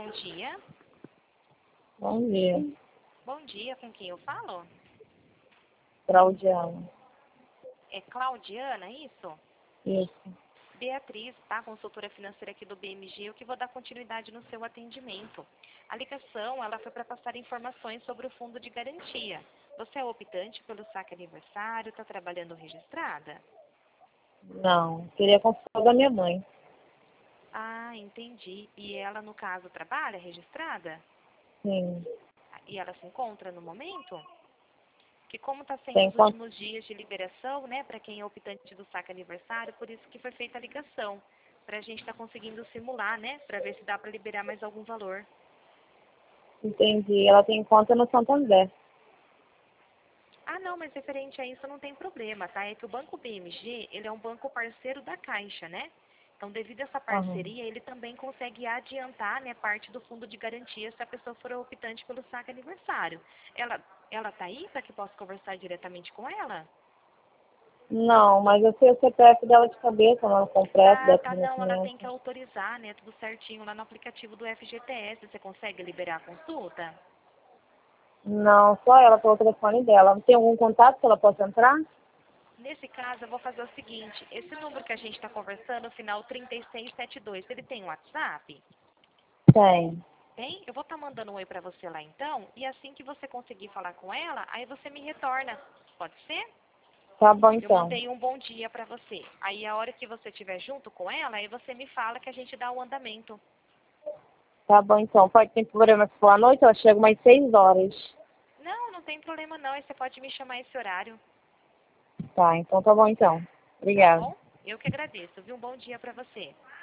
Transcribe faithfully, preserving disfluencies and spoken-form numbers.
dia. Bom dia, Bom dia, com quem eu falo? Claudiana. É Claudiana, isso? Isso. Beatriz, tá? Consultora financeira aqui do B M G, eu que vou dar continuidade no seu atendimento. A ligação, ela foi para passar informações sobre o fundo de garantia. Você é optante pelo saque aniversário, está trabalhando registrada? Não, queria consultar da minha mãe. Ah, entendi. E ela, no caso, trabalha registrada? Sim. E ela se encontra no momento? Que como está sendo Tem os quanto? últimos dias de liberação, né, para quem é optante do saque aniversário, por isso que foi feita a ligação, para a gente estar conseguindo simular, né, para ver se dá para liberar mais algum valor. Entendi. Ela tem conta no Santander. Ah, não, mas referente a isso não tem problema, tá? É que o Banco B M G, ele é um banco parceiro da Caixa, né? Então, devido a essa Aham. parceria, ele também consegue adiantar, né, parte do fundo de garantia se a pessoa for optante pelo saque aniversário. Ela, ela tá aí para que possa conversar diretamente com ela? Não, mas eu sei o C P F dela de cabeça, lá no completo, Ah, data tá, de não, ela tem nascimento. que autorizar, né, tudo certinho lá no aplicativo do F G T S. Você consegue liberar a consulta? Não, só ela pelo telefone dela. Tem algum contato que ela possa entrar? Nesse caso, eu vou fazer o seguinte, esse número que a gente está conversando, o final trinta e seis setenta e dois, ele tem WhatsApp? Tem. Tem? Eu vou estar mandando um oi para você lá então, e assim que você conseguir falar com ela, aí você me retorna. Pode ser? Tá bom Eu então. mandei um bom dia para você. Aí a hora que você estiver junto com ela, aí você me fala que a gente dá o andamento. Tá bom então. Pode ter problema se for à noite, ela chega umas seis horas. Não, não tem problema não, aí você pode me chamar esse horário, Tá, então tá bom então. tá Obrigada. bom? Eu que agradeço, viu? Um bom dia para você.